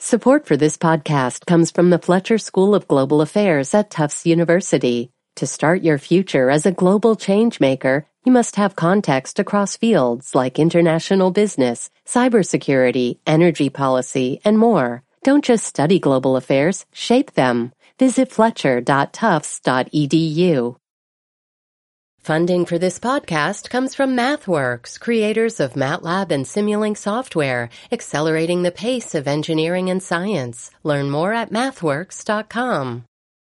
Support for this podcast comes from the Fletcher School of Global Affairs at Tufts University. To start your future as a global changemaker, you must have context across fields like international business, cybersecurity, energy policy, and more. Don't just study global affairs, shape them. Visit fletcher.tufts.edu. Funding for this podcast comes from MathWorks, creators of MATLAB and Simulink software, accelerating the pace of engineering and science. Learn more at mathworks.com.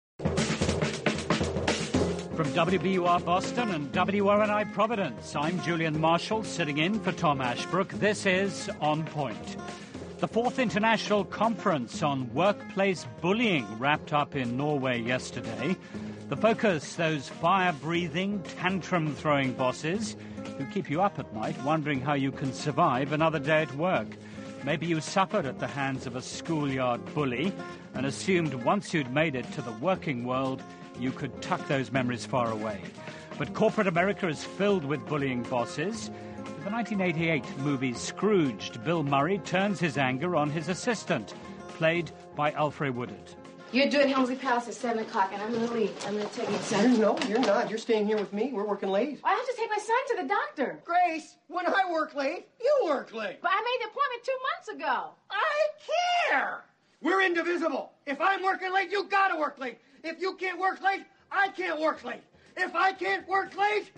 From WBUR Boston and WRNI Providence, I'm Julian Marshall, sitting in for Tom Ashbrook. This is On Point. The 4th International Conference on Workplace Bullying wrapped up in Norway yesterday. The focus, those fire-breathing, tantrum-throwing bosses who keep you up at night wondering how you can survive another day at work. Maybe you suffered at the hands of a schoolyard bully and assumed once you'd made it to the working world, you could tuck those memories far away. But corporate America is filled with bullying bosses. In the 1988 movie Scrooged, Bill Murray turns his anger on his assistant, played by Alfre Woodard. You're doing Helmsley Palace at 7 o'clock, and I'm going to leave. I'm going to take my son. No, you're not. You're staying here with me. We're working late. I have to take my son to the doctor. Grace, when I work late, you work late. But I made the appointment 2 months ago. I care. We're indivisible. If I'm working late, you got to work late. If you can't work late, I can't work late. If I can't work late,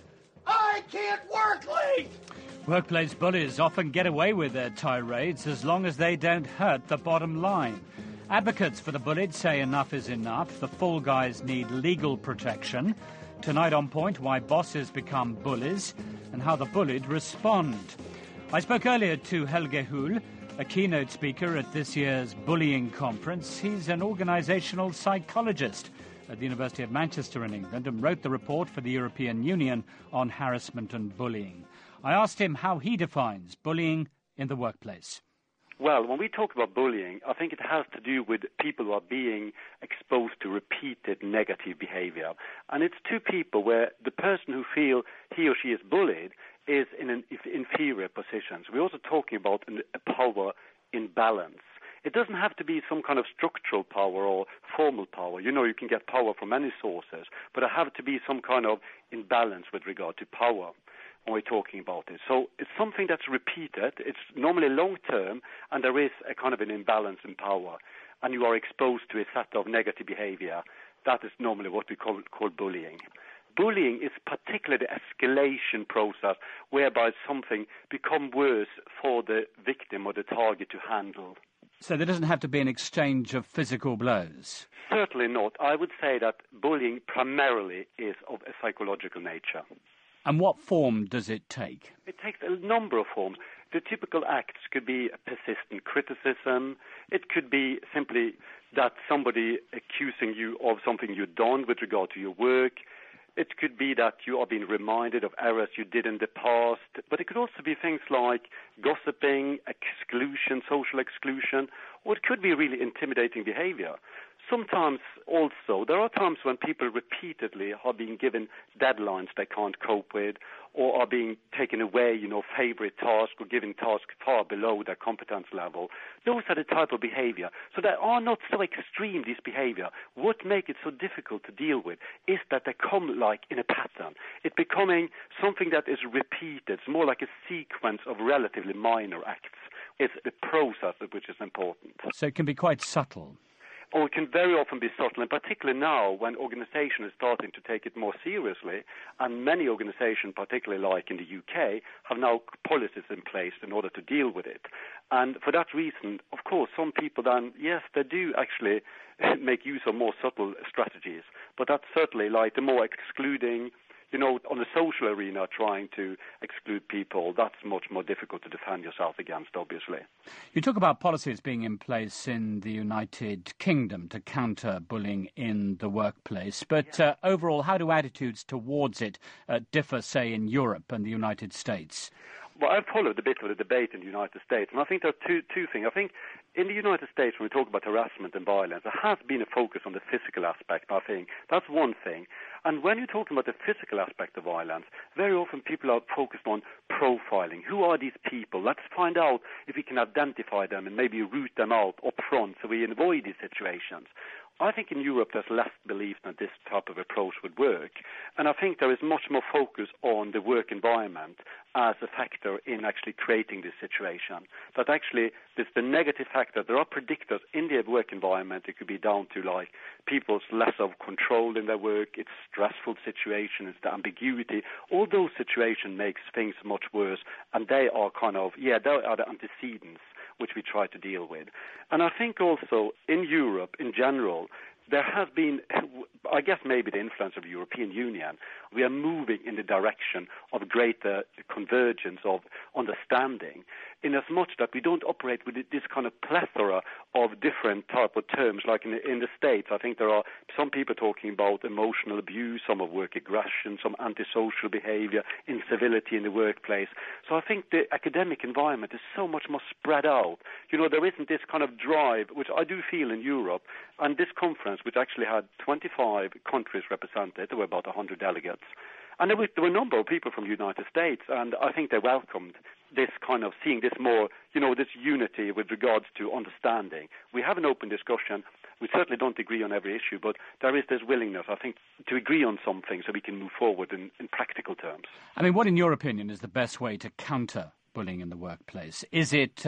I can't work late. Workplace bullies often get away with their tirades as long as they don't hurt the bottom line. Advocates for the bullied say enough is enough. The fall guys need legal protection. Tonight on Point, why bosses become bullies and how the bullied respond. I spoke earlier to Helge Hull, a keynote speaker at this year's bullying conference. He's an organisational psychologist at the University of Manchester in England and wrote the report for the European Union on harassment and bullying. I asked him how he defines bullying in the workplace. Well, when we talk about bullying, I think it has to do with people who are being exposed to repeated negative behavior. And it's two people where the person who feels he or she is bullied is in an inferior position. So we're also talking about a power imbalance. It doesn't have to be some kind of structural power or formal power. You know, you can get power from many sources, but it has to be some kind of imbalance with regard to power when we're talking about it. So it's something that's repeated. It's normally long-term, and there is a kind of an imbalance in power, and you are exposed to a set of negative behavior. That is normally what we call bullying. Bullying is particularly the escalation process whereby something becomes worse for the victim or the target to handle. So there doesn't have to be an exchange of physical blows? Certainly not. I would say that bullying primarily is of a psychological nature. And what form does it take? It takes a number of forms. The typical acts could be persistent criticism. It could be simply that somebody accusing you of something you've done with regard to your work. It could be that you are being reminded of errors you did in the past. But it could also be things like gossiping, exclusion, social exclusion, or it could be really intimidating behavior. Sometimes also, there are times when people repeatedly are being given deadlines they can't cope with, or are being taken away, favorite tasks or given tasks far below their competence level. Those are the type of behavior. So they are not so extreme, this behavior. What makes it so difficult to deal with is that they come like in a pattern. It's becoming something that is repeated. It's more like a sequence of relatively minor acts. It's the process which is important. So it can be quite subtle. Or it can very often be subtle, and particularly now when organizations are starting to take it more seriously, and many organizations, particularly like in the UK, have now policies in place in order to deal with it. And for that reason, of course, some people then, yes, they do actually make use of more subtle strategies, but that's certainly like the more excluding, on the social arena, trying to exclude people, that's much more difficult to defend yourself against, obviously. You talk about policies being in place in the United Kingdom to counter bullying in the workplace, but overall, how do attitudes towards it differ, say, in Europe and the United States? Well, I've followed a bit of the debate in the United States, and I think there are two things. I think in the United States, when we talk about harassment and violence, there has been a focus on the physical aspect, I think. That's one thing. And when you're talking about the physical aspect of violence, very often people are focused on profiling. Who are these people? Let's find out if we can identify them and maybe root them out up front so we avoid these situations. I think in Europe there's less belief that this type of approach would work. And I think there is much more focus on the work environment as a factor in actually creating this situation. That actually there's the negative factor. There are predictors in the work environment. It could be down to like people's less of control in their work, it's stressful situations, the ambiguity. All those situations makes things much worse. And they are they are the antecedents which we try to deal with. And I think also in Europe in general, there has been, I guess maybe the influence of the European Union, we are moving in the direction of greater convergence of understanding, in as much that we don't operate with this kind of plethora of different type of terms. Like in the States, I think there are some people talking about emotional abuse, some of work aggression, some antisocial behavior, incivility in the workplace. So I think the academic environment is so much more spread out. You know, there isn't this kind of drive, which I do feel in Europe, and this conference, which actually had 25 countries represented, there were about 100 delegates, and there were a number of people from the United States, and I think they welcomed this kind of seeing this more, this unity with regards to understanding. We have an open discussion. We certainly don't agree on every issue, but there is this willingness, I think, to agree on something so we can move forward in practical terms. I mean, what, in your opinion, is the best way to counter bullying in the workplace? Is it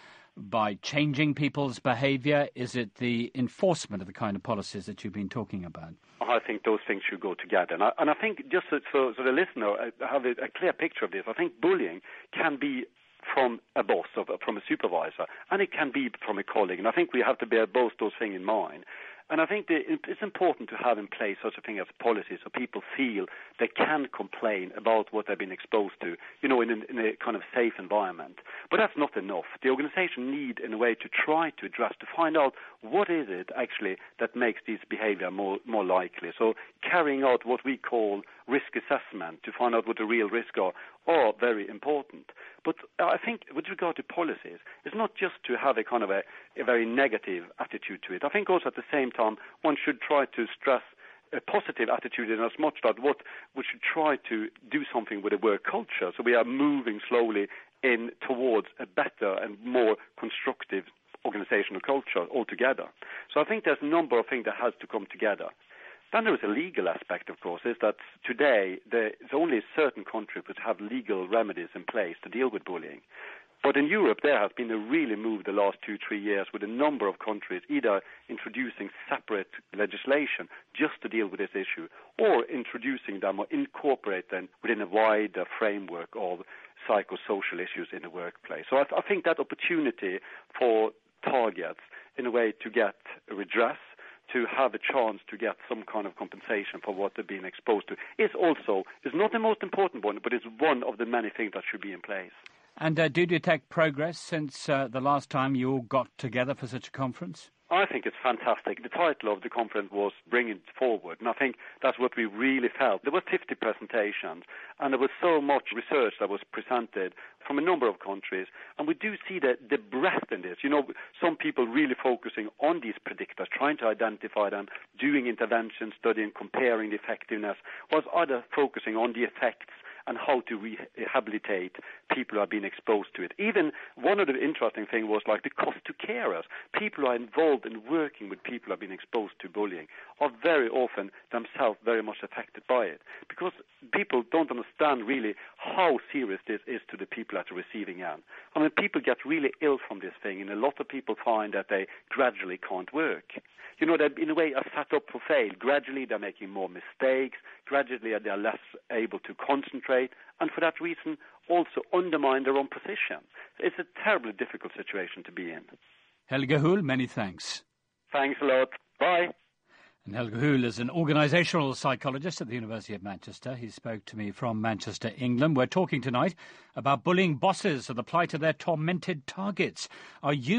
by changing people's behaviour? Is it the enforcement of the kind of policies that you've been talking about? I think those things should go together. And I think just so the listener have a clear picture of this, I think bullying can be from a boss, from a supervisor, and it can be from a colleague. And I think we have to bear both those things in mind. And I think it's important to have in place such a thing as policy so people feel they can complain about what they've been exposed to, in a kind of safe environment. But that's not enough. The organization need, in a way, to try to address, to find out what is it actually that makes this behavior more likely. So carrying out what we call risk assessment to find out what the real risks are very important. But I think with regard to policies, it's not just to have a kind of a very negative attitude to it. I think also at the same time one should try to stress a positive attitude in as much that we should try to do something with the work culture. So we are moving slowly in towards a better and more constructive organizational culture altogether. So I think there's a number of things that has to come together. Then there is a legal aspect, of course, is that today there's only certain countries which have legal remedies in place to deal with bullying. But in Europe, there has been a really move the last 2-3 years with a number of countries either introducing separate legislation just to deal with this issue or introducing them or incorporate them within a wider framework of psychosocial issues in the workplace. So I think that opportunity for targets, in a way, to get redress, to have a chance to get some kind of compensation for what they're being exposed to, is not the most important one, but it's one of the many things that should be in place. And do you detect progress since the last time you all got together for such a conference? I think it's fantastic. The title of the conference was Bring It Forward, and I think that's what we really felt. There were 50 presentations, and there was so much research that was presented from a number of countries, and we do see the breadth in this. Some people really focusing on these predictors, trying to identify them, doing interventions, studying, comparing the effectiveness, whilst others focusing on the effects and how to rehabilitate people who have been exposed to it. Even one of the interesting things was like the cost to carers. People who are involved in working with people who have been exposed to bullying are very often themselves very much affected by it, because people don't understand really how serious this is to the people at the receiving end. I mean, people get really ill from this thing, and a lot of people find that they gradually can't work. They in a way are set up for fail. Gradually they're making more mistakes. Gradually they're less able to concentrate, and for that reason also undermine their own position. It's a terribly difficult situation to be in. Helge Hull, many thanks. Thanks a lot. Bye. And Helge Hull is an organisational psychologist at the University of Manchester. He spoke to me from Manchester, England. We're talking tonight about bullying bosses and the plight of their tormented targets. Are you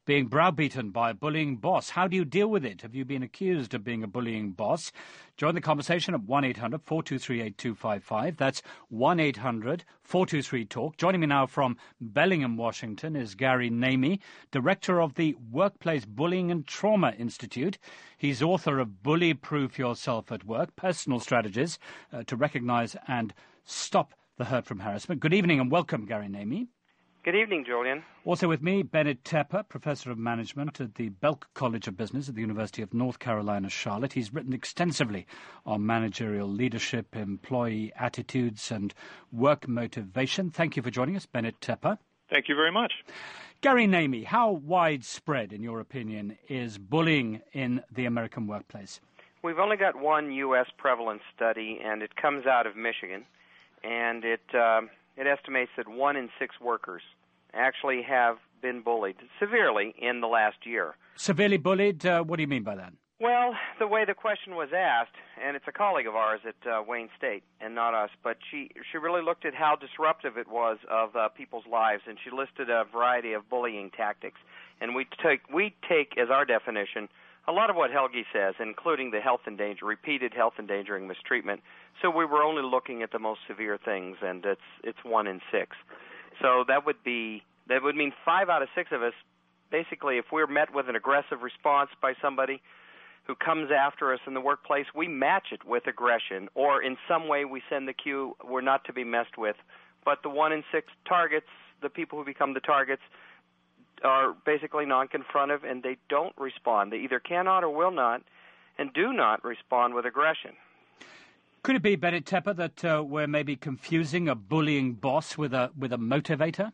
being browbeaten by a bullying boss. How do you deal with it? Have you been accused of being a bullying boss? Join the conversation at 1-800-423-8255. That's 1-800-423-TALK. Joining me now from Bellingham, Washington, is Gary Namey, director of the Workplace Bullying and Trauma Institute. He's author of Bully Proof Yourself at Work, Personal Strategies to Recognize and Stop the Hurt from Harassment. Good evening and welcome, Gary Namey. Good evening, Julian. Also with me, Bennett Tepper, Professor of Management at the Belk College of Business at the University of North Carolina, Charlotte. He's written extensively on managerial leadership, employee attitudes, and work motivation. Thank you for joining us, Bennett Tepper. Thank you very much. Gary Namey, how widespread, in your opinion, is bullying in the American workplace? We've only got one U.S. prevalence study, and it comes out of Michigan, and it estimates that 1 in 6 workers actually have been bullied severely in the last year. Severely bullied? What do you mean by that? Well, the way the question was asked, and it's a colleague of ours at Wayne State, and not us, but she really looked at how disruptive it was of people's lives, and she listed a variety of bullying tactics. And we take as our definition a lot of what Helgi says, including the repeated health endangering mistreatment. So we were only looking at the most severe things, and it's 1 in 6. So that would mean 5 out of 6 of us, basically, if we're met with an aggressive response by somebody who comes after us in the workplace, we match it with aggression, or in some way we send the cue we're not to be messed with. But the 1 in 6 targets, the people who become the targets, are basically non-confrontive, and they don't respond. They either cannot or will not, and do not respond with aggression. Could it be, Bennett Tepper, that we're maybe confusing a bullying boss with a motivator?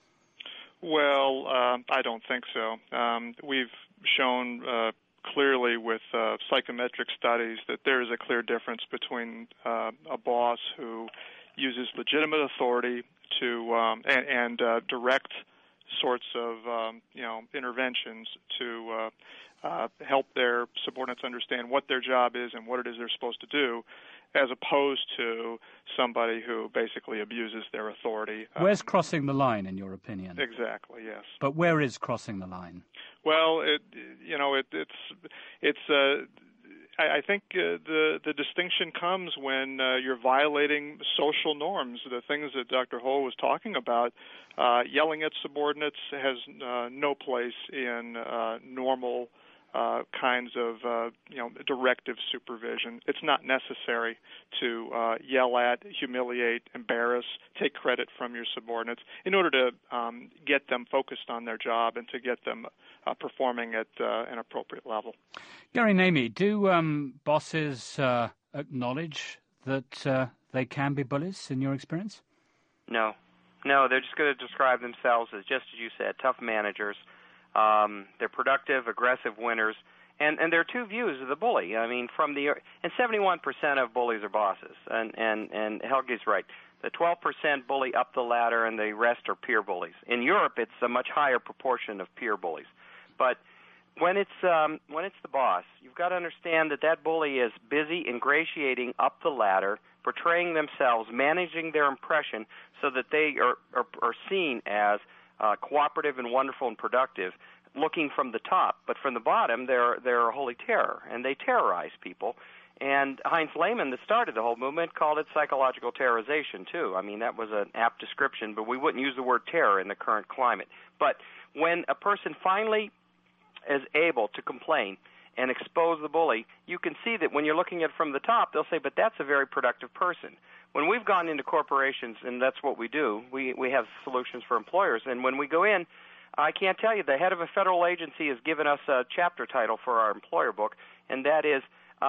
Well, I don't think so. We've shown clearly with psychometric studies that there is a clear difference between a boss who uses legitimate authority to and direct sorts of interventions to help their subordinates understand what their job is and what it is they're supposed to do, as opposed to somebody who basically abuses their authority. Where's crossing the line, in your opinion? Exactly, yes. But where is crossing the line? Well, I think the distinction comes when you're violating social norms, the things that Dr. Ho was talking about. Yelling at subordinates has no place in normal kinds of directive supervision. It's not necessary to yell at, humiliate, embarrass, take credit from your subordinates in order to get them focused on their job and to get them performing at an appropriate level. Gary Namey, do bosses acknowledge that they can be bullies, in your experience? No, they're just going to describe themselves as, just as you said, tough managers. They're productive, aggressive winners, and there are two views of the bully. I mean, and 71% of bullies are bosses, and Helgi's right. The 12% bully up the ladder, and the rest are peer bullies. In Europe, it's a much higher proportion of peer bullies. But when it's the boss, you've got to understand that bully is busy ingratiating up the ladder, portraying themselves, managing their impression so that they are seen as cooperative and wonderful and productive, looking from the top. But from the bottom, they're a holy terror, and they terrorize people. And Heinz Lehmann, that started the whole movement, called it psychological terrorization, too. I mean, that was an apt description, but we wouldn't use the word terror in the current climate. But when a person finally is able to complain and expose the bully, you can see that when you're looking at it from the top, they'll say, but that's a very productive person. When we've gone into corporations, and that's what we do, we have solutions for employers, and when we go in, I can't tell you, the head of a federal agency has given us a chapter title for our employer book, and that is,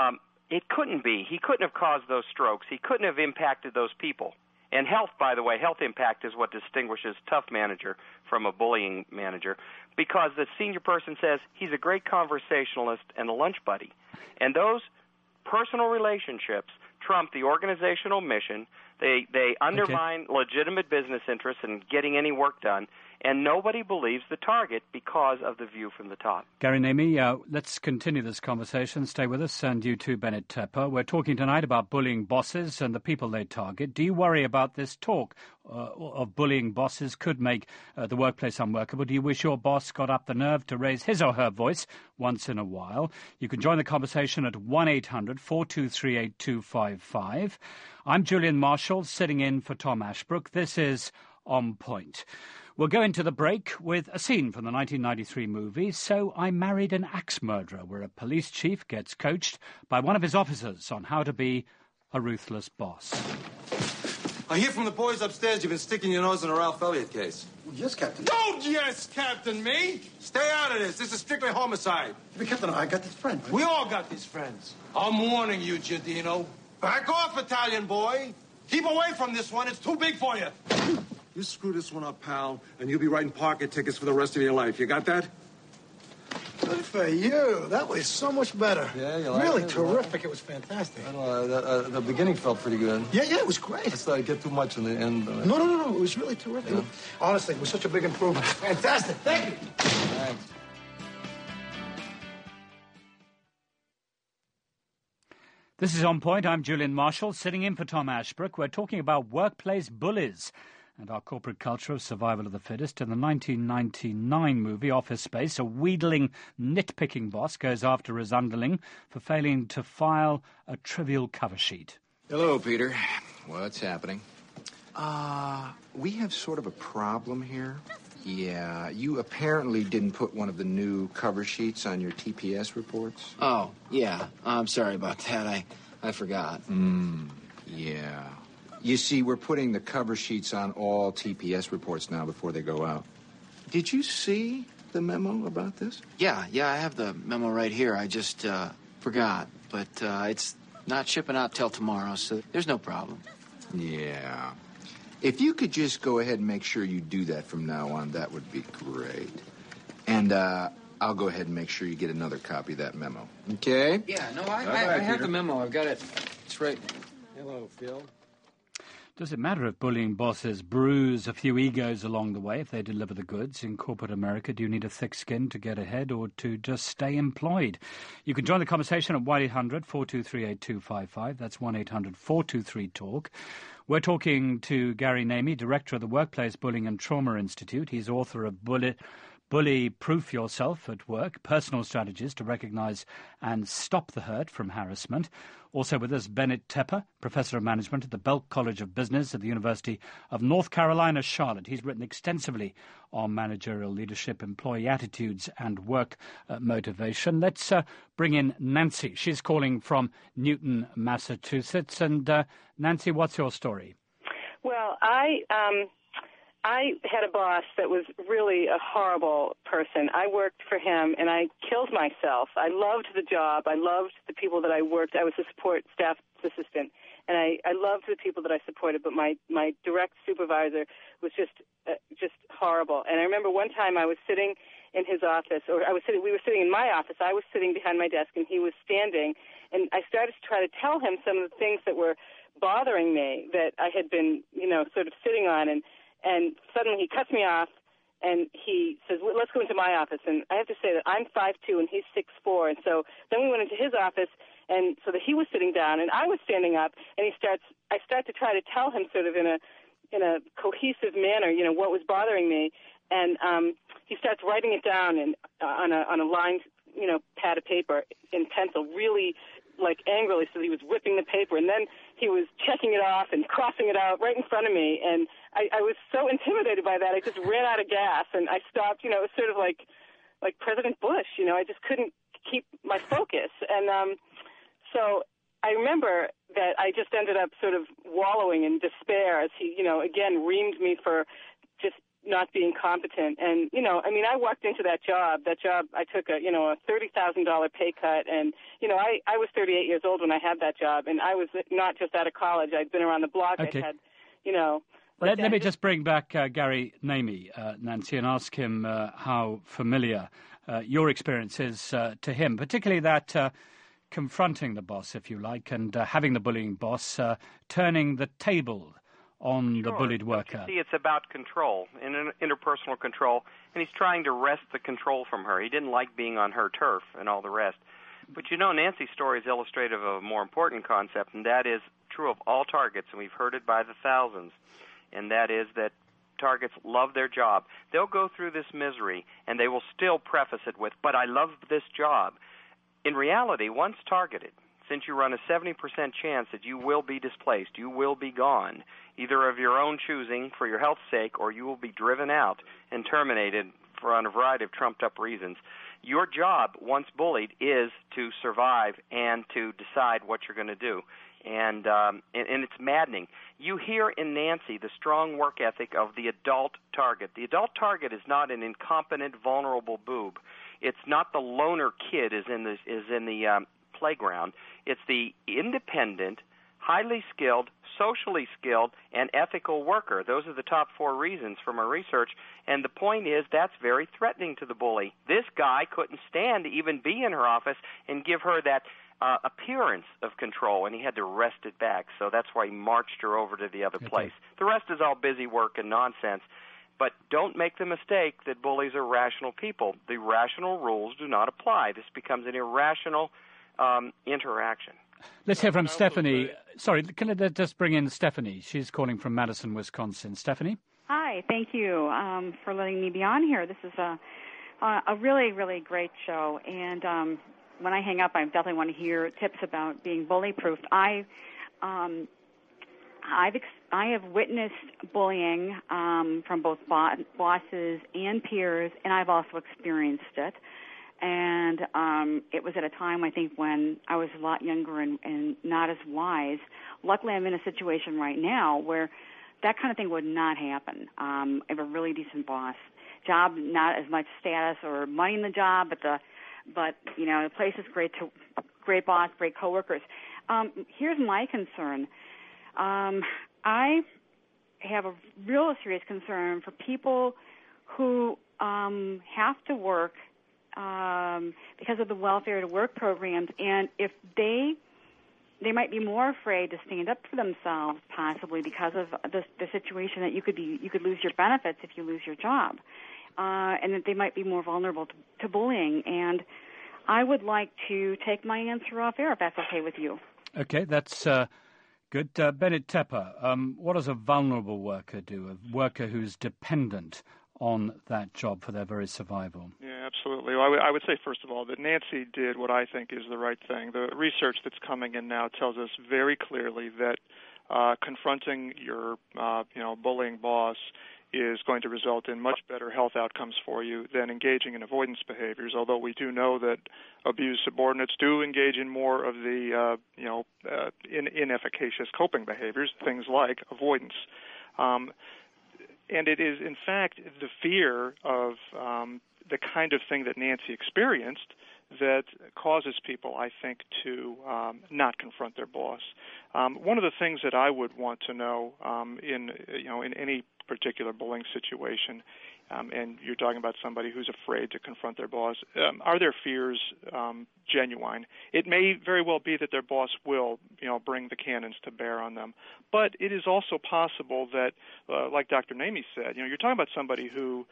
it couldn't be. He couldn't have caused those strokes. He couldn't have impacted those people. And health, by the way, health impact is what distinguishes tough manager from a bullying manager, because the senior person says he's a great conversationalist and a lunch buddy. And those personal relationships trump the organizational mission. They undermine legitimate business interests in getting any work done, And nobody believes the target because of the view from the top. Gary Namey, let's continue this conversation. Stay with us, and you too, Bennett Tepper. We're talking tonight about bullying bosses and the people they target. Do you worry about this talk of bullying bosses could make the workplace unworkable? Do you wish your boss got up the nerve to raise his or her voice once in a while? You can join the conversation at 1-800-423-8255. I'm Julian Marshall, sitting in for Tom Ashbrook. This is On Point. We'll go into the break with a scene from the 1993 movie So I Married an Axe Murderer, where a police chief gets coached by one of his officers on how to be a ruthless boss. I hear from the boys upstairs you've been sticking your nose in a Ralph Elliott case. Yes, Captain. Don't yes, Captain, me! Stay out of this. This is strictly homicide. But, Captain, I got this friend. We all got these friends. I'm warning you, Giardino. Back off, Italian boy. Keep away from this one. It's too big for you. You screw this one up, pal, and you'll be writing parking tickets for the rest of your life. You got that? Good for you. That was so much better. Yeah, you like really it? terrific. It was fantastic. The beginning felt pretty good. Yeah, it was great. Let's not get too much in the end. No. It was really terrific. Yeah. Honestly, it was such a big improvement. Fantastic. Thank you. Thanks. This is On Point. I'm Julian Marshall, sitting in for Tom Ashbrook. We're talking about workplace bullies and our corporate culture of survival of the fittest. In the 1999 movie Office Space, a wheedling, nitpicking boss goes after his underling for failing to file a trivial cover sheet. Hello, Peter. What's happening? We have sort of a problem here. Yeah, you apparently didn't put one of the new cover sheets on your TPS reports. Oh, yeah. I'm sorry about that. I forgot. Yeah. You see, we're putting the cover sheets on all TPS reports now before they go out. Did you see the memo about this? Yeah, I have the memo right here. I just forgot. But it's not shipping out till tomorrow, so there's no problem. Yeah. If you could just go ahead and make sure you do that from now on, that would be great. And I'll go ahead and make sure you get another copy of that memo. Okay? Yeah, no, I have the memo. I've got it. It's right. Hello, Phil. Does it matter if bullying bosses bruise a few egos along the way if they deliver the goods? In corporate America, do you need a thick skin to get ahead or to just stay employed? You can join the conversation at 1-800-423-8255. That's 1-800-423-TALK. We're talking to Gary Namey, Director of the Workplace Bullying and Trauma Institute. He's author of Bully Proof Yourself at Work, Personal Strategies to Recognize and Stop the Hurt from Harassment. Also with us, Bennett Tepper, Professor of Management at the Belk College of Business at the University of North Carolina, Charlotte. He's written extensively on managerial leadership, employee attitudes, and work motivation. Let's bring in Nancy. She's calling from Newton, Massachusetts. And Nancy, what's your story? Well, I had a boss that was really a horrible person. I worked for him, and I killed myself. I loved the job. I loved the people that I worked. I was a support staff assistant, and I loved the people that I supported, but my direct supervisor was just horrible. And I remember one time I was sitting in his office, we were sitting in my office. I was sitting behind my desk, and he was standing, and I started to try to tell him some of the things that were bothering me that I had been, sort of sitting on, and suddenly he cuts me off, and he says, well, let's go into my office. And I have to say that I'm 5'2", and he's 6'4". And so then we went into his office, and so that he was sitting down, and I was standing up, and I start to try to tell him sort of in a cohesive manner, what was bothering me. And he starts writing it down on a lined, pad of paper in pencil, really like angrily, so he was ripping the paper, and then he was checking it off and crossing it out right in front of me, and I was so intimidated by that, I just ran out of gas, and I stopped. It was sort of like President Bush, I just couldn't keep my focus, and so I remember that I just ended up sort of wallowing in despair as he, again reamed me for just not being competent. And, I walked into that job. I took a $30,000 pay cut. And, I was 38 years old when I had that job. And I was not just out of college. I'd been around the block. Okay. I had, Let me just bring back Gary Namey, Nancy, and ask him how familiar your experience is to him, particularly that confronting the boss, if you like, and having the bullying boss, turning the table on the bullied worker. See, it's about control, interpersonal control, and he's trying to wrest the control from her. He didn't like being on her turf and all the rest. But Nancy's story is illustrative of a more important concept, and that is true of all targets, and we've heard it by the thousands, and that is that targets love their job. They'll go through this misery, and they will still preface it with, but I love this job. In reality, once targeted, since you run a 70% chance that you will be displaced, you will be gone, either of your own choosing for your health's sake, or you will be driven out and terminated on a variety of trumped-up reasons. Your job, once bullied, is to survive and to decide what you're going to do. And it's maddening. You hear in Nancy the strong work ethic of the adult target. The adult target is not an incompetent, vulnerable boob. It's not the loner kid is in the playground. It's the independent, highly skilled, socially skilled, and ethical worker. Those are the top 4 reasons from our research. And the point is that's very threatening to the bully. This guy couldn't stand to even be in her office and give her that appearance of control, and he had to wrest it back. So that's why he marched her over to the other place. The rest is all busy work and nonsense. But don't make the mistake that bullies are rational people. The rational rules do not apply. This becomes an irrational interaction. Let's hear from Stephanie. Sorry, can I just bring in Stephanie? She's calling from Madison, Wisconsin. Stephanie? Hi, thank you for letting me be on here. This is a really, really great show. And when I hang up, I definitely want to hear tips about being bully-proofed. I have witnessed bullying from both bosses and peers, and I've also experienced it. And it was at a time, I think, when I was a lot younger and not as wise. Luckily, I'm in a situation right now where that kind of thing would not happen. I have a really decent boss. Job, not as much status or money in the job, but the place is great. Great boss, great coworkers. Here's my concern. I have a real serious concern for people who have to work because of the welfare to work programs, and if they might be more afraid to stand up for themselves, possibly because of the situation that you could lose your benefits if you lose your job, and that they might be more vulnerable to bullying. And I would like to take my answer off air if that's okay with you. Okay, that's good. Bennett Tepper, what does a vulnerable worker do? A worker who's dependent on that job for their very survival? Yeah, absolutely. Well, I would say, first of all, that Nancy did what I think is the right thing. The research that's coming in now tells us very clearly that confronting your bullying boss is going to result in much better health outcomes for you than engaging in avoidance behaviors, although we do know that abused subordinates do engage in more of the inefficacious coping behaviors, things like avoidance. And it is, in fact, the fear of the kind of thing that Nancy experienced that causes people, I think, to not confront their boss. One of the things that I would want to know in any particular bullying situation, and you're talking about somebody who's afraid to confront their boss, are their fears genuine? It may very well be that their boss will, bring the cannons to bear on them. But it is also possible that, like Dr. Namey said, you're talking about somebody who,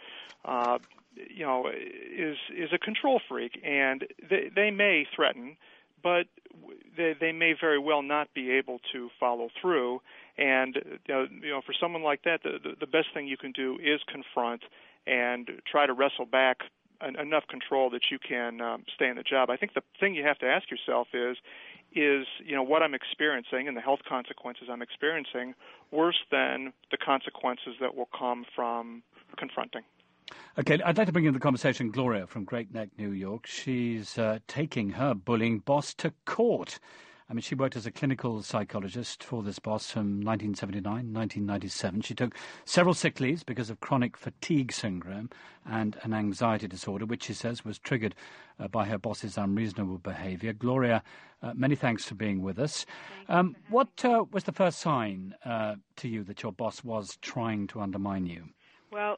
is a control freak, and they may threaten, but they may very well not be able to follow through. And for someone like that, the best thing you can do is confront and try to wrestle back enough control that you can stay in the job. I think the thing you have to ask yourself is what I'm experiencing and the health consequences I'm experiencing worse than the consequences that will come from confronting. Okay, I'd like to bring in the conversation Gloria from Great Neck, New York. She's taking her bullying boss to court. I mean, she worked as a clinical psychologist for this boss from 1979, 1997. She took several sick leaves because of chronic fatigue syndrome and an anxiety disorder, which she says was triggered by her boss's unreasonable behavior. Gloria, many thanks for being with us. What was the first sign to you that your boss was trying to undermine you? Well,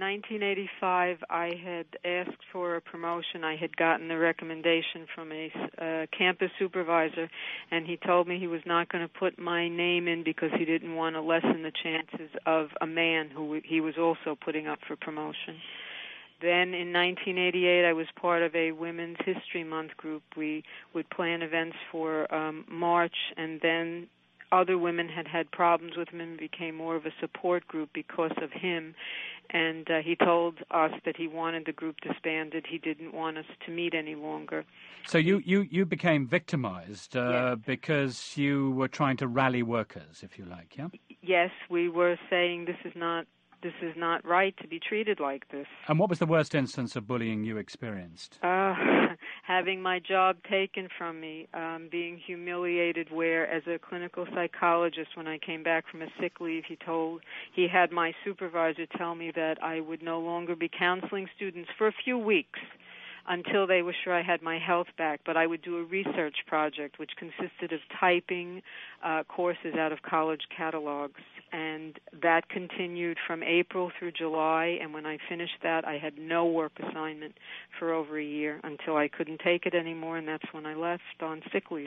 1985, I had asked for a promotion. I had gotten the recommendation from a campus supervisor, and he told me he was not going to put my name in because he didn't want to lessen the chances of a man who he was also putting up for promotion. Then in 1988, I was part of a Women's History Month group. We would plan events for March, and then other women had problems with him and became more of a support group because of him. And he told us that he wanted the group disbanded. He didn't want us to meet any longer. So you became victimized Yes. because you were trying to rally workers, if you like, yeah? Yes, we were saying this is not right to be treated like this. And what was the worst instance of bullying you experienced? Having my job taken from me, being humiliated where, as a clinical psychologist, when I came back from a sick leave, he had my supervisor tell me that I would no longer be counseling students for a few weeks until they were sure I had my health back. But I would do a research project which consisted of typing courses out of college catalogs. And that continued from April through July, and when I finished that, I had no work assignment for over a year until I couldn't take it anymore, and that's when I left on sick leave.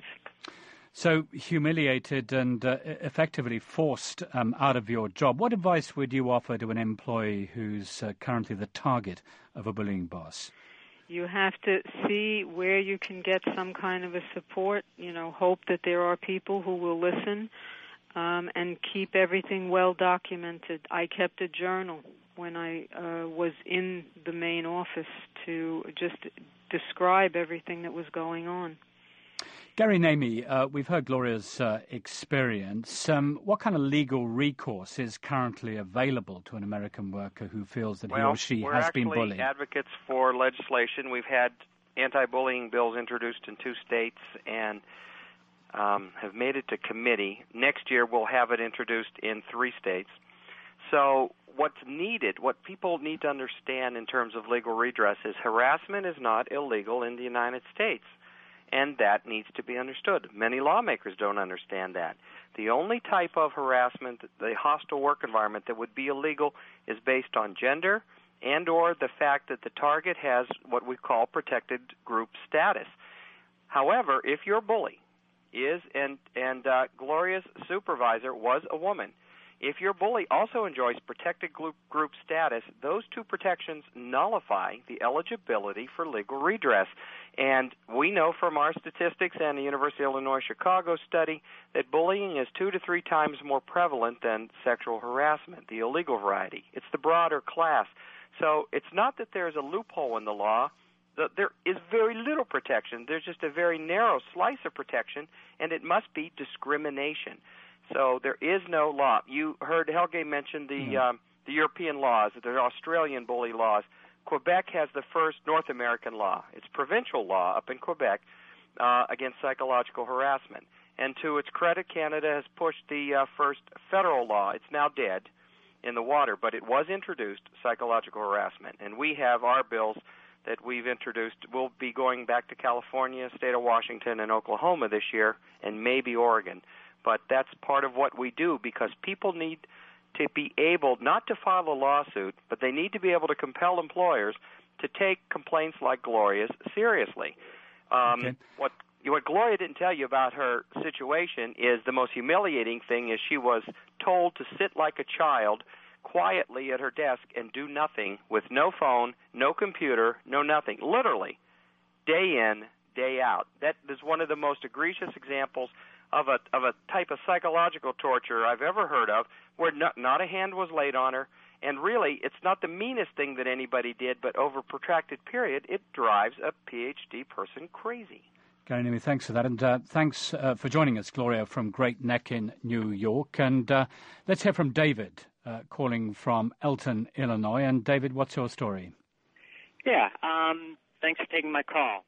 So humiliated and effectively forced out of your job. What advice would you offer to an employee who's currently the target of a bullying boss? You have to see where you can get some kind of a support, hope that there are people who will listen. And keep everything well documented. I kept a journal when I was in the main office to just describe everything that was going on. Gary Namey, we've heard Gloria's experience. What kind of legal recourse is currently available to an American worker who feels that he or she has been bullied? We're actually advocates for legislation. We've had anti-bullying bills introduced in 2 states and have made it to committee. Next year we'll have it introduced in 3 states. So what's needed, what people need to understand in terms of legal redress is harassment is not illegal in the United States, and that needs to be understood. Many lawmakers don't understand that. The only type of harassment, the hostile work environment that would be illegal is based on gender and or the fact that the target has what we call protected group status. However, if your bully is, and Gloria's supervisor was a woman. If your bully also enjoys protected group status, those 2 protections nullify the eligibility for legal redress. And we know from our statistics and the University of Illinois Chicago study that bullying is 2 to 3 times more prevalent than sexual harassment, the illegal variety. It's the broader class. So it's not that there's a loophole in the law. There is very little protection. There's just a very narrow slice of protection, and it must be discrimination. So there is no law. You heard Helge mention the European laws, the Australian bully laws. Quebec has the first North American law. It's provincial law up in Quebec against psychological harassment. And to its credit, Canada has pushed the first federal law. It's now dead in the water, but it was introduced, psychological harassment. And we have our bills that we've introduced. We'll be going back to California, state of Washington, and Oklahoma this year, and maybe Oregon. But that's part of what we do because people need to be able not to file a lawsuit, but they need to be able to compel employers to take complaints like Gloria's seriously. What Gloria didn't tell you about her situation is the most humiliating thing is she was told to sit like a child quietly at her desk and do nothing with no phone, no computer, no nothing, literally, day in, day out. That is one of the most egregious examples of a type of psychological torture I've ever heard of, where not a hand was laid on her, and really it's not the meanest thing that anybody did, but over a protracted period, it drives a PhD person crazy. Gary Namey, thanks for that, and thanks for joining us, Gloria, from Great Neck in New York. And let's hear from David, calling from Elton, Illinois. And David, what's your story? Yeah, thanks for taking my call.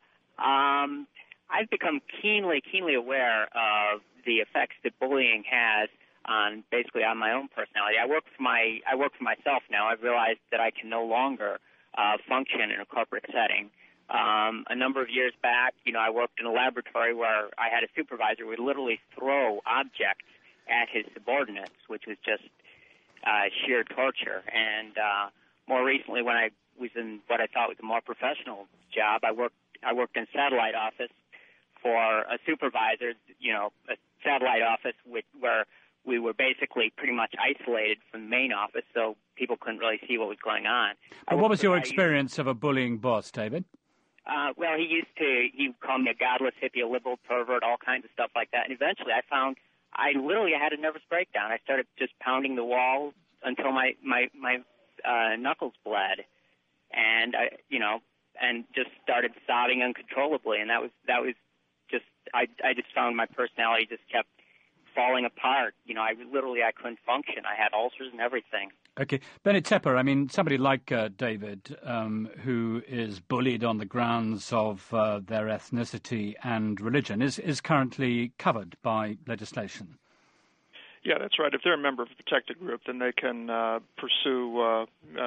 I've become keenly aware of the effects that bullying has on my own personality. I work for myself now. I've realized that I can no longer function in a corporate setting. A number of years back, I worked in a laboratory where I had a supervisor who would literally throw objects at his subordinates, which was just sheer torture. And more recently, when I was in what I thought was a more professional job, I worked in a satellite office for a supervisor, a satellite office where we were basically pretty much isolated from the main office, so people couldn't really see what was going on. But what was your experience of a bullying boss, David? Well, he called me a godless hippie, a liberal pervert, all kinds of stuff like that. And eventually I literally had a nervous breakdown. I started just pounding the wall until my knuckles bled. And and just started sobbing uncontrollably. And that was just, I just found my personality just kept falling apart. I couldn't function. I had ulcers and everything. Okay. Bennett Tepper, I mean, somebody like David, who is bullied on the grounds of their ethnicity and religion, is currently covered by legislation. Yeah, that's right. If they're a member of a protected group, then they can pursue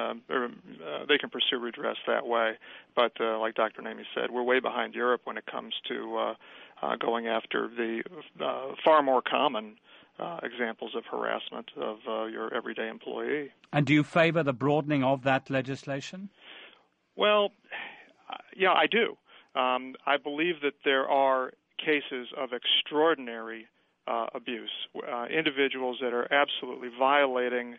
redress that way. But like Dr. Namey said, we're way behind Europe when it comes to going after the far more common examples of harassment of your everyday employee. And do you favor the broadening of that legislation? Well, yeah, I do. I believe that there are cases of extraordinary abuse, individuals that are absolutely violating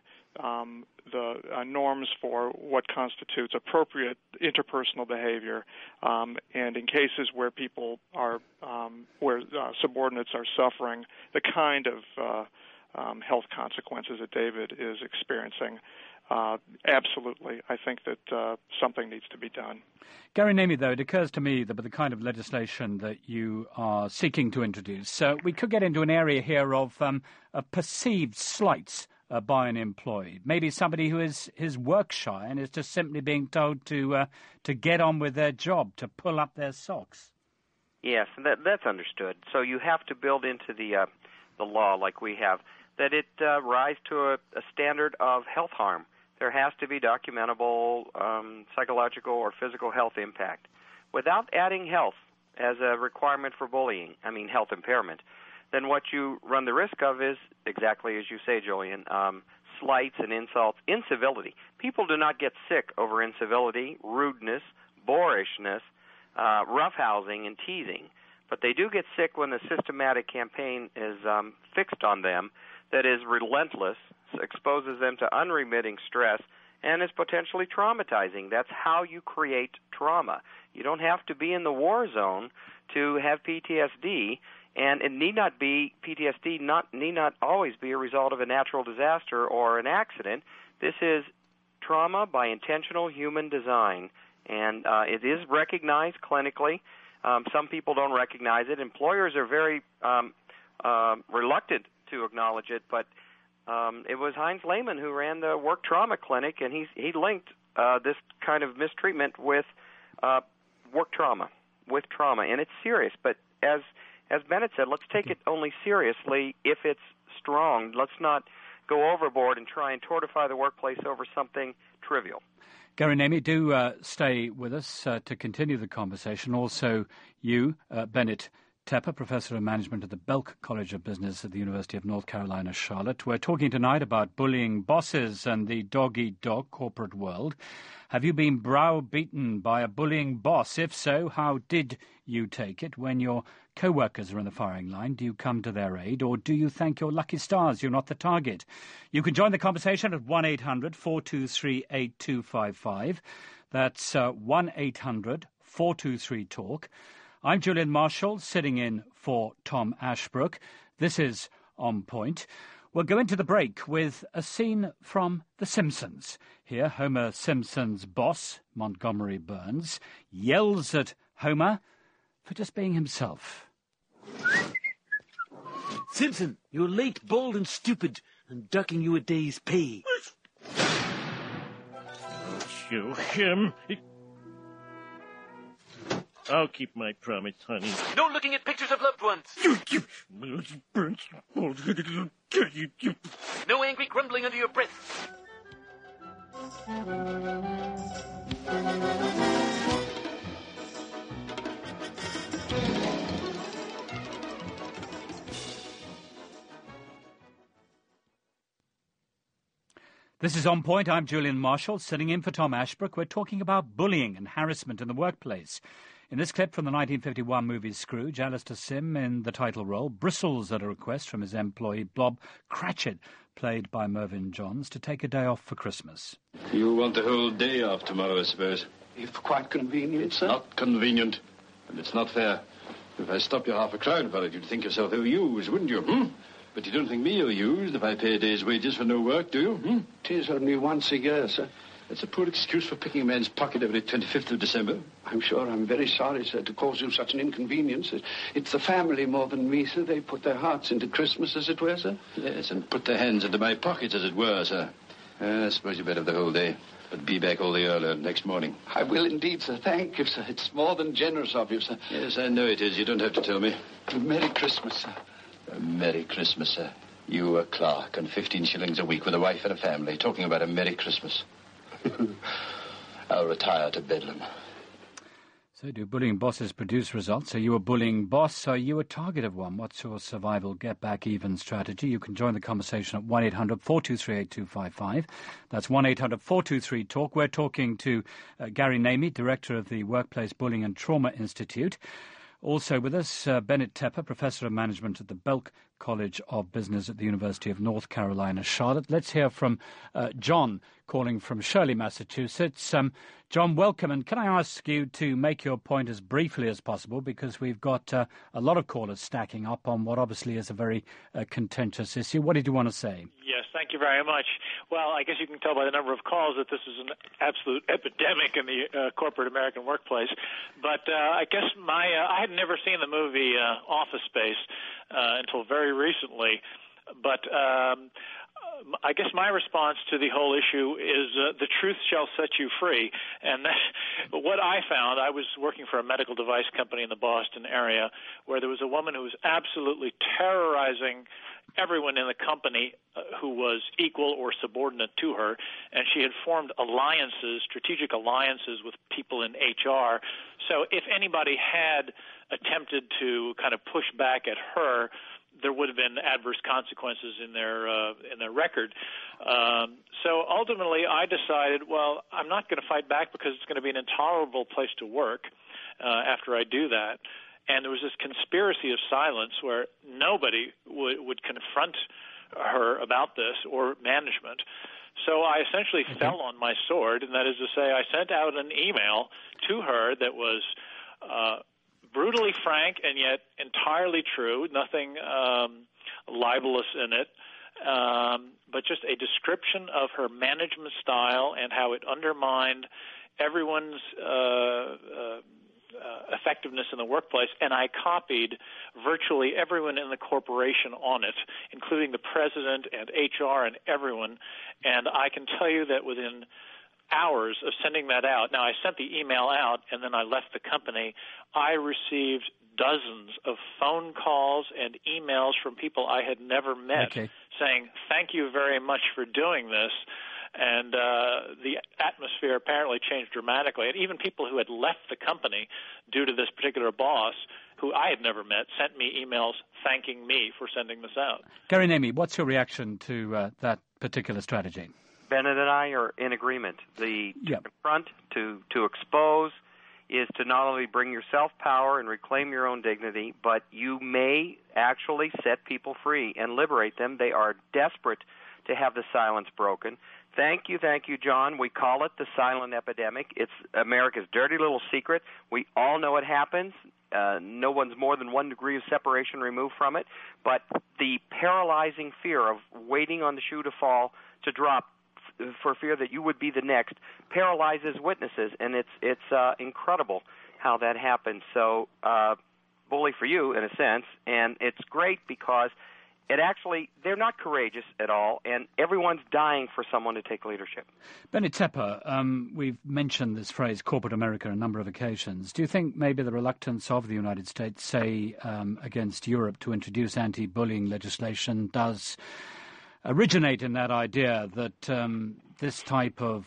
the norms for what constitutes appropriate interpersonal behavior, and in cases where people are, where subordinates are suffering the kind of health consequences that David is experiencing. Absolutely, I think that something needs to be done. Gary Namey, though, it occurs to me that with the kind of legislation that you are seeking to introduce, we could get into an area here of perceived slights by an employee. Maybe somebody who is work shy and is just simply being told to get on with their job, to pull up their socks. Yes, that's understood. So you have to build into the law, like we have, that it rise to a standard of health harm. There has to be documentable psychological or physical health impact. Without adding health as a requirement for bullying, health impairment, then what you run the risk of is, exactly as you say, Julian, slights and insults, incivility. People do not get sick over incivility, rudeness, boorishness, roughhousing, and teasing. But they do get sick when the systematic campaign is fixed on them, that is relentless, exposes them to unremitting stress, and is potentially traumatizing. That's how you create trauma. You don't have to be in the war zone to have PTSD, and it need not be, PTSD need not always be a result of a natural disaster or an accident. This is trauma by intentional human design, and it is recognized clinically. Some people don't recognize it. Employers are very reluctant to acknowledge it, but it was Heinz Lehmann who ran the work trauma clinic, and he linked this kind of mistreatment with work trauma, and it's serious. But as Bennett said, let's take it only seriously if it's strong. Let's not go overboard and try and tortify the workplace over something trivial. Gary Namey, do stay with us to continue the conversation. Also, you, Bennett Tepper, Professor of Management at the Belk College of Business at the University of North Carolina, Charlotte. We're talking tonight about bullying bosses and the dog-eat-dog corporate world. Have you been browbeaten by a bullying boss? If so, how did you take it? When your co-workers are in the firing line, do you come to their aid, or do you thank your lucky stars you're not the target? You can join the conversation at 1-800-423-8255. That's 1-800-423-TALK. I'm Julian Marshall, sitting in for Tom Ashbrook. This is On Point. We'll go into the break with a scene from The Simpsons. Here, Homer Simpson's boss, Montgomery Burns, yells at Homer for just being himself. Simpson, you're late, bald, and stupid. I'm ducking you a day's pay. Show him. I'll keep my promise, honey. No looking at pictures of loved ones. No angry grumbling under your breath. This is On Point. I'm Julian Marshall, sitting in for Tom Ashbrook. We're talking about bullying and harassment in the workplace. In this clip from the 1951 movie Scrooge, Alistair Sim in the title role bristles at a request from his employee Bob Cratchit, played by Mervyn Johns, to take a day off for Christmas. You want the whole day off tomorrow, I suppose? If quite convenient, sir. Not convenient, and it's not fair. If I stopped you half a crown for it, you'd think yourself ill-used, wouldn't you? But you don't think me ill-used if I pay a day's wages for no work, do you? 'Tis only once a year, sir. That's a poor excuse for picking a man's pocket every 25th of December. I'm sure I'm very sorry, sir, to cause you such an inconvenience. It's the family more than me, sir. They put their hearts into Christmas, as it were, sir. Yes, and put their hands into my pockets, as it were, sir. I suppose you better have the whole day, but be back all the earlier next morning. I will indeed, sir. Thank you, sir. It's more than generous of you, sir. Yes, I know it is. You don't have to tell me. Merry Christmas, sir. Merry Christmas, sir. You, a clerk, and 15 shillings a week with a wife and a family, talking about a Merry Christmas. I'll retire to Bedlam. So do bullying bosses produce results? Are you a bullying boss? Are you a target of one? What's your survival get-back-even strategy? You can join the conversation at 1-800-423-8255. That's 1-800-423-TALK. We're talking to Gary Namey, Director of the Workplace Bullying and Trauma Institute. Also with us, Bennett Tepper, Professor of Management at the Belk College of Business at the University of North Carolina, Charlotte. Let's hear from John, calling from Shirley, Massachusetts. John, welcome. And can I ask you to make your point as briefly as possible, because we've got a lot of callers stacking up on what obviously is a very contentious issue. What did you want to say? Yes, thank you very much. Well, I guess you can tell by the number of calls that this is an absolute epidemic in the corporate American workplace. But I guess I had never seen the movie Office Space until very recently. But I guess my response to the whole issue is the truth shall set you free. And what I found, I was working for a medical device company in the Boston area where there was a woman who was absolutely terrorizing everyone in the company who was equal or subordinate to her, and she had formed alliances, strategic alliances with people in HR. So if anybody had attempted to kind of push back at her, there would have been adverse consequences in their record. So ultimately, I decided, well, I'm not going to fight back because it's going to be an intolerable place to work after I do that. And there was this conspiracy of silence where nobody would confront her about this, or management. So I essentially fell on my sword, and that is to say, I sent out an email to her that was brutally frank and yet entirely true, nothing libelous in it, but just a description of her management style and how it undermined everyone's effectiveness in the workplace, and I copied virtually everyone in the corporation on it, including the president and HR and everyone, and I can tell you that within hours of sending that out, now I sent the email out and then I left the company, I received dozens of phone calls and emails from people I had never met saying, thank you very much for doing this. And the atmosphere apparently changed dramatically. And even people who had left the company due to this particular boss, who I had never met, sent me emails thanking me for sending this out. Gary Namey, what's your reaction to that particular strategy? Bennett and I are in agreement. To confront, to expose, is to not only bring yourself power and reclaim your own dignity, but you may actually set people free and liberate them. They are desperate to have the silence broken. Thank you, John. We call it the silent epidemic. It's America's dirty little secret. We all know it happens. No one's more than 1 degree of separation removed from it. But the paralyzing fear of waiting on the shoe to fall, to drop, for fear that you would be the next, paralyzes witnesses, and it's incredible how that happens. So, bully for you, in a sense, and it's great because they're not courageous at all, and everyone's dying for someone to take leadership. Bennett Tepper, we've mentioned this phrase, corporate America, a number of occasions. Do you think maybe the reluctance of the United States, say, against Europe to introduce anti-bullying legislation does originate in that idea that this type of,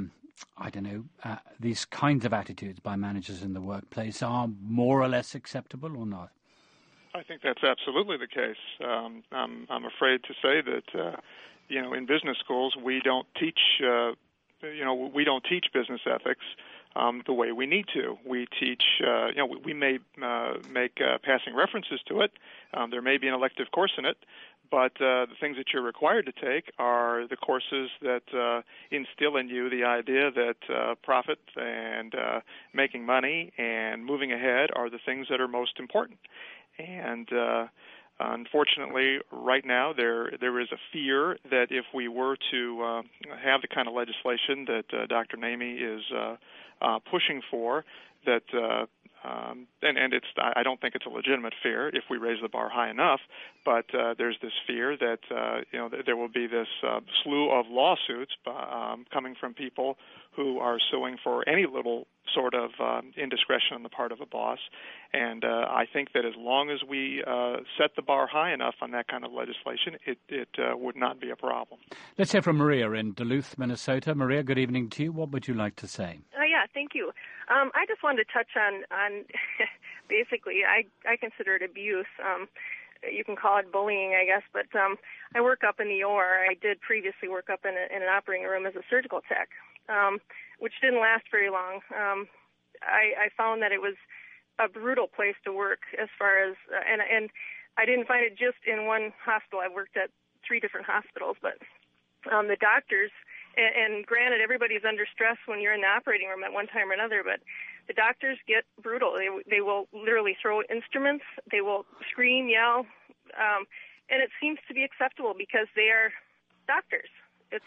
these kinds of attitudes by managers in the workplace are more or less acceptable or not? I think that's absolutely the case. I'm afraid to say that in business schools, we don't teach, we don't teach business ethics the way we need to. We teach, we may make passing references to it. There may be an elective course in it, but the things that you're required to take are the courses that instill in you the idea that profit and making money and moving ahead are the things that are most important. And unfortunately, right now there is a fear that if we were to have the kind of legislation that Dr. Namey is pushing for, that and it's I don't think it's a legitimate fear if we raise the bar high enough, but there's this fear that there will be this slew of lawsuits coming from people who are suing for any little sort of indiscretion on the part of a boss. And I think that as long as we set the bar high enough on that kind of legislation, it would not be a problem. Let's hear from Maria in Duluth, Minnesota. Maria, good evening to you. What would you like to say? Yeah, thank you. I just wanted to touch on basically, I consider it abuse. You can call it bullying, I guess, but I work up in the OR. I did previously work up in an operating room as a surgical tech, which didn't last very long. I found that it was a brutal place to work as far as, and I didn't find it just in one hospital. I worked at 3 different hospitals, but the doctors, and granted, everybody's under stress when you're in the operating room at one time or another, but the doctors get brutal. They will literally throw instruments. They will scream, yell, and it seems to be acceptable because they are doctors. It's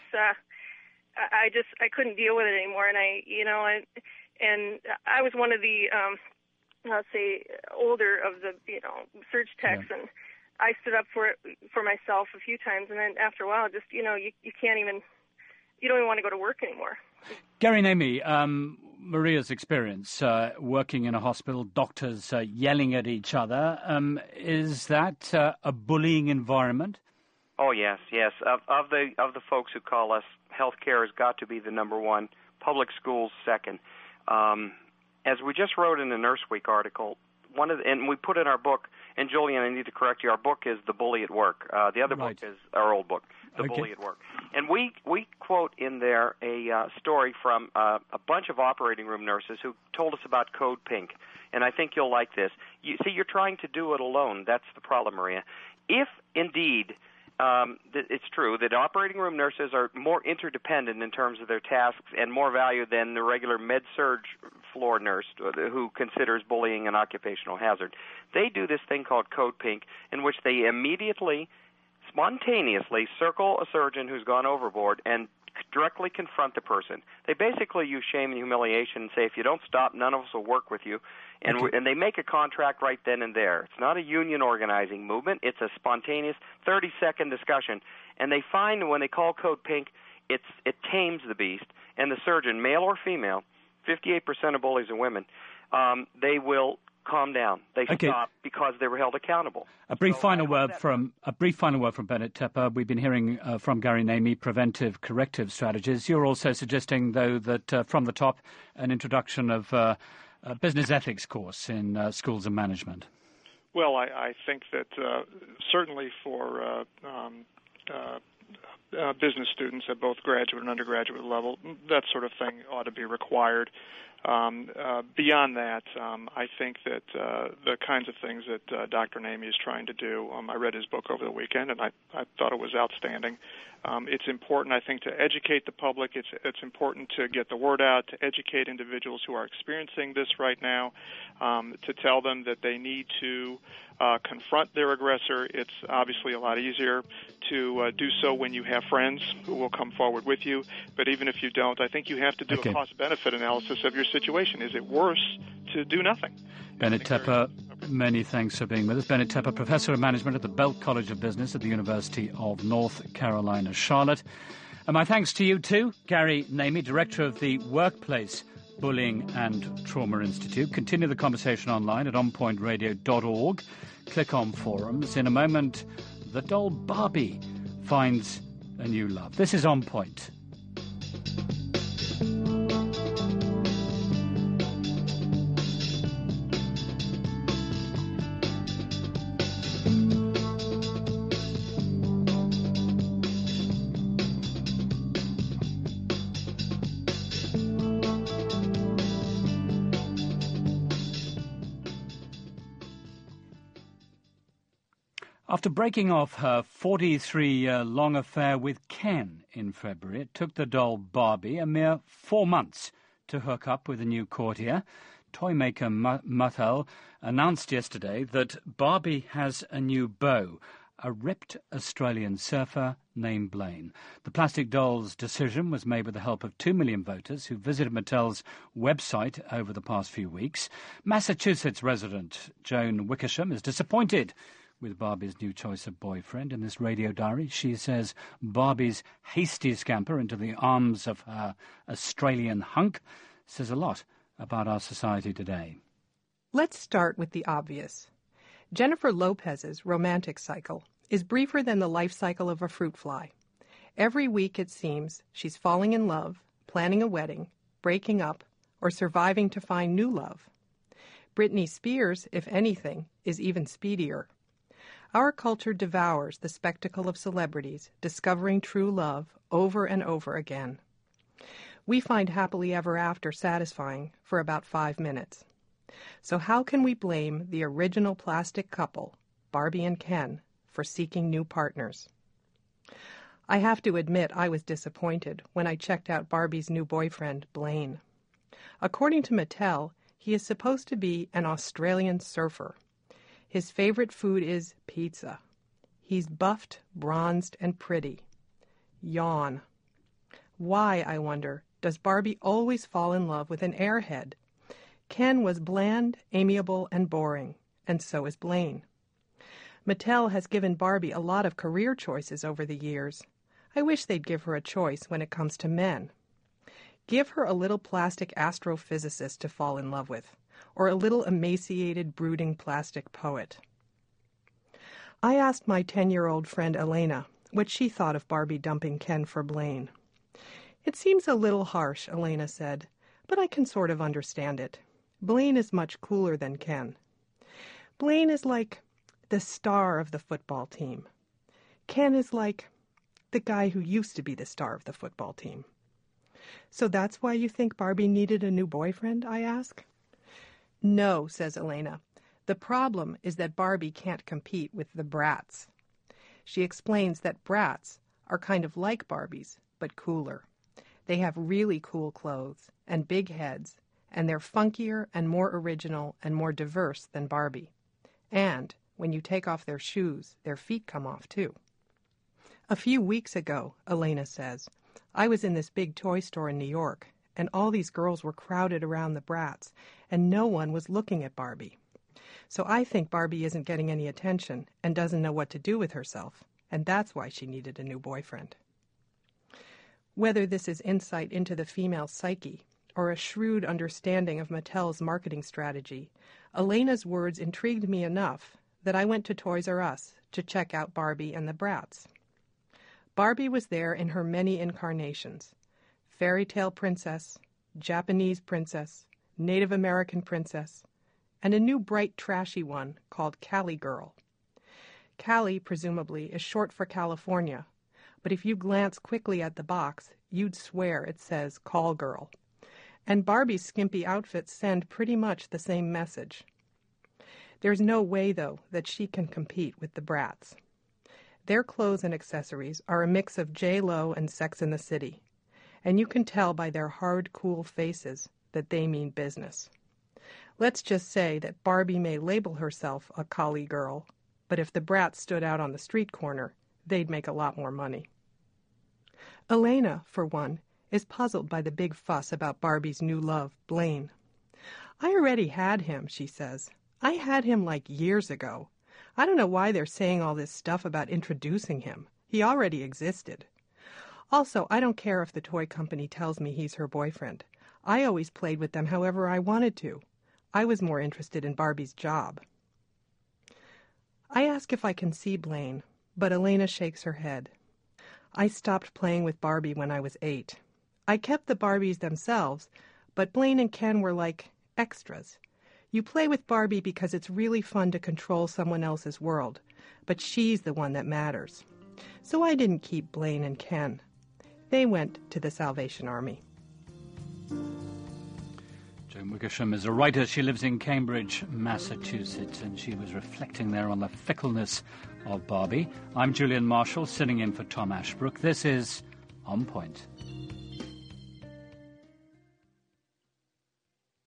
I couldn't deal with it anymore, and I was one of the let's say older of the surge techs, and I stood up for myself a few times, and then after a while, just you can't even. You don't even want to go to work anymore. Gary Namey, Maria's experience working in a hospital, doctors yelling at each other, is that a bullying environment? Oh, yes. Of the folks who call us, healthcare has got to be the number one, public schools second. As we just wrote in the Nurse Week article, and we put in our book, and Julian, I need to correct you, our book is The Bully at Work. The other book is our old book, The Bully at Work. And we quote in there a story from a bunch of operating room nurses who told us about Code Pink. And I think you'll like this. You're trying to do it alone. That's the problem, Maria. If, indeed, it's true that operating room nurses are more interdependent in terms of their tasks and more valued than the regular med-surg floor nurse who considers bullying an occupational hazard. They do this thing called Code Pink, in which they immediately, spontaneously circle a surgeon who's gone overboard and directly confront the person. They basically use shame and humiliation and say, if you don't stop, none of us will work with you. And they make a contract right then and there. It's not a union organizing movement. It's a spontaneous 30-second discussion. And they find when they call Code Pink, it tames the beast. And the surgeon, male or female, 58% of bullies are women, they will calm down. They stop because they were held accountable. A brief final word from Bennett Tepper. We've been hearing from Gary Namey, preventive, corrective strategies. You're also suggesting, though, that from the top, an introduction of a business ethics course in schools of management. Well, I think that certainly for business students at both graduate and undergraduate level, that sort of thing ought to be required. Beyond that, I think that the kinds of things that Dr. Namey is trying to do, I read his book over the weekend, and I thought it was outstanding. It's important, I think, to educate the public. It's important to get the word out, to educate individuals who are experiencing this right now, to tell them that they need to confront their aggressor. It's obviously a lot easier to do so when you have friends who will come forward with you. But even if you don't, I think you have to do a cost-benefit analysis of your situation. Is it worse to do nothing? Bennett Tepper, many thanks for being with us. Bennett Tepper, Professor of Management at the Belk College of Business at the University of North Carolina, Charlotte. And my thanks to you too, Gary Namey, Director of the Workplace Bullying and Trauma Institute. Continue the conversation online at onpointradio.org. Click on forums. In a moment, the doll Barbie finds a new love. This is On Point. After breaking off her 43-year-long affair with Ken in February, it took the doll Barbie a mere 4 months to hook up with a new courtier. Toy maker Mattel announced yesterday that Barbie has a new beau, a ripped Australian surfer named Blaine. The plastic doll's decision was made with the help of 2 million voters who visited Mattel's website over the past few weeks. Massachusetts resident Joan Wickersham is disappointed with Barbie's new choice of boyfriend. In this radio diary, she says Barbie's hasty scamper into the arms of her Australian hunk says a lot about our society today. Let's start with the obvious. Jennifer Lopez's romantic cycle is briefer than the life cycle of a fruit fly. Every week, it seems, she's falling in love, planning a wedding, breaking up, or surviving to find new love. Britney Spears, if anything, is even speedier. Our culture devours the spectacle of celebrities discovering true love over and over again. We find happily ever after satisfying for about 5 minutes. So how can we blame the original plastic couple, Barbie and Ken, for seeking new partners? I have to admit I was disappointed when I checked out Barbie's new boyfriend, Blaine. According to Mattel, he is supposed to be an Australian surfer. His favorite food is pizza. He's buffed, bronzed, and pretty. Yawn. Why, I wonder, does Barbie always fall in love with an airhead? Ken was bland, amiable, and boring, and so is Blaine. Mattel has given Barbie a lot of career choices over the years. I wish they'd give her a choice when it comes to men. Give her a little plastic astrophysicist to fall in love with, or a little emaciated, brooding plastic poet. I asked my 10-year-old friend Elena what she thought of Barbie dumping Ken for Blaine. It seems a little harsh, Elena said, but I can sort of understand it. Blaine is much cooler than Ken. Blaine is like the star of the football team. Ken is like the guy who used to be the star of the football team. So that's why you think Barbie needed a new boyfriend, I ask? No, says Elena. The problem is that Barbie can't compete with the brats. She explains that brats are kind of like Barbies, but cooler. They have really cool clothes and big heads, and they're funkier and more original and more diverse than Barbie. And when you take off their shoes, their feet come off too. A few weeks ago, Elena says, I was in this big toy store in New York, and all these girls were crowded around the brats, and no one was looking at Barbie. So I think Barbie isn't getting any attention and doesn't know what to do with herself, and that's why she needed a new boyfriend. Whether this is insight into the female psyche or a shrewd understanding of Mattel's marketing strategy, Elena's words intrigued me enough that I went to Toys R Us to check out Barbie and the Brats. Barbie was there in her many incarnations: fairy tale princess, Japanese princess, Native American princess, and a new bright trashy one called Cali Girl. Cali, presumably, is short for California, but if you glance quickly at the box, you'd swear it says Call Girl. And Barbie's skimpy outfits send pretty much the same message. There's no way, though, that she can compete with the Brats. Their clothes and accessories are a mix of J.Lo and Sex and the City, and you can tell by their hard, cool faces that they mean business. Let's just say that Barbie may label herself a Cali Girl, but if the Brats stood out on the street corner, they'd make a lot more money. Elena, for one, is puzzled by the big fuss about Barbie's new love, Blaine. I already had him, she says. I had him like years ago. I don't know why they're saying all this stuff about introducing him. He already existed. Also, I don't care if the toy company tells me he's her boyfriend. I always played with them however I wanted to. I was more interested in Barbie's job. I ask if I can see Blaine, but Elena shakes her head. I stopped playing with Barbie when I was 8. I kept the Barbies themselves, but Blaine and Ken were like extras. You play with Barbie because it's really fun to control someone else's world, but she's the one that matters. So I didn't keep Blaine and Ken. They went to the Salvation Army. Joan Wickersham is a writer. She lives in Cambridge, Massachusetts, and she was reflecting there on the fickleness of Barbie. I'm Julian Marshall, sitting in for Tom Ashbrook. This is On Point.